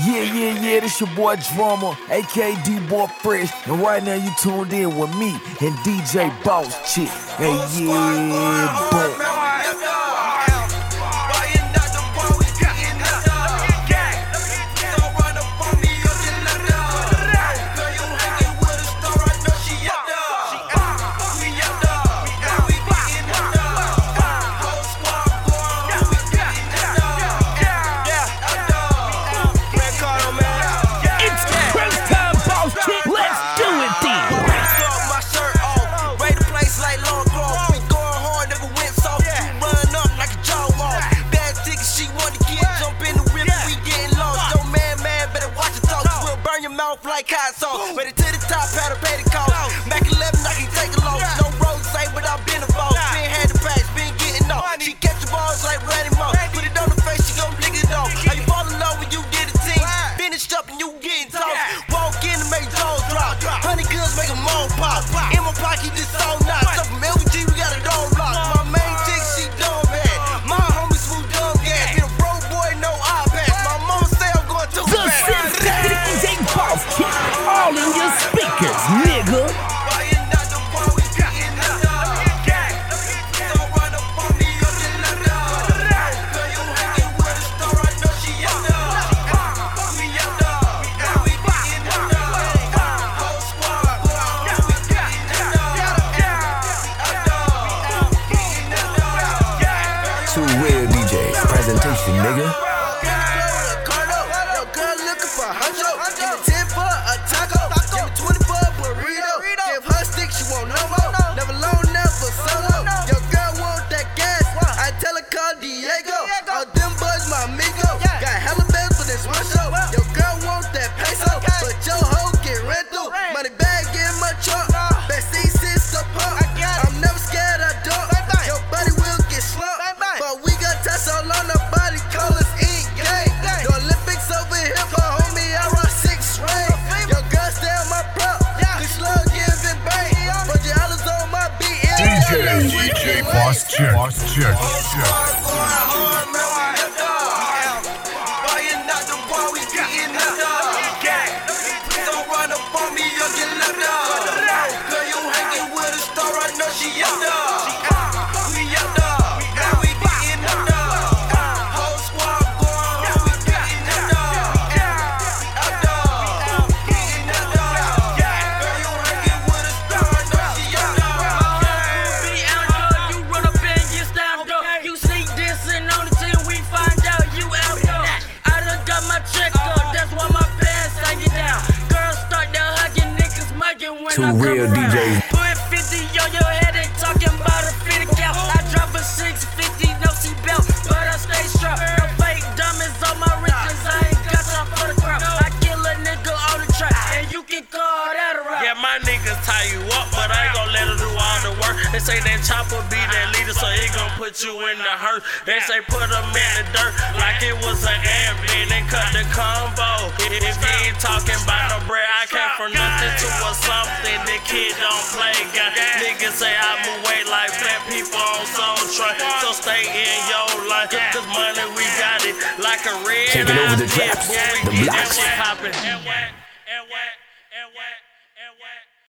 Yeah, this your boy Drama, aka D-Boy Fresh, and right now you tuned in with me and DJ Boss Chick. Hey, yeah, boy. Like hot sauce, ready to the top, powder pay the cost. Mac 11, I can take a load. No roads say, but I've been a boss. Been had the packs, been getting off. She catch the balls like Randy Moss. Put it on the face, she gon' lick it off. How you fall in love when you get a team? Finished up and you getting tossed. Walk in and make jaws drop. Honey goods make them all pop. In my pocket, this all knots. Up from LG, we got a dog lock. My main chick, she dumb bad. My homie smooth dumb gas. Been a broke boy, no iPad. My mama say I'm going too fast. All in your speakers, nigga. Two real DJs, presentation, nigga. DJ Boss Chick. Two real DJs. Put 50 on your head and talking about a 50 cal. I drop a 650, no seatbelt, but I stay strapped. No fake diamonds on my wrists, I ain't got time for the crowd. I kill a nigga on the track, and you can call that a rap. Yeah, my niggas tie you up, but I ain't gon' let them do all the work. They say that chopper be that leader, so he gon' put you in the hurt. They say put him in the dirt like it was an ant, man. They cut the combo. If he ain't talking about no bread, I came from nothing to a something. The kid don't play, God. Niggas say I move weight like fat people on Soul Train. So stay in your life, cause money we got it like a red. Taking over the traps, the blocks. That shit hopping.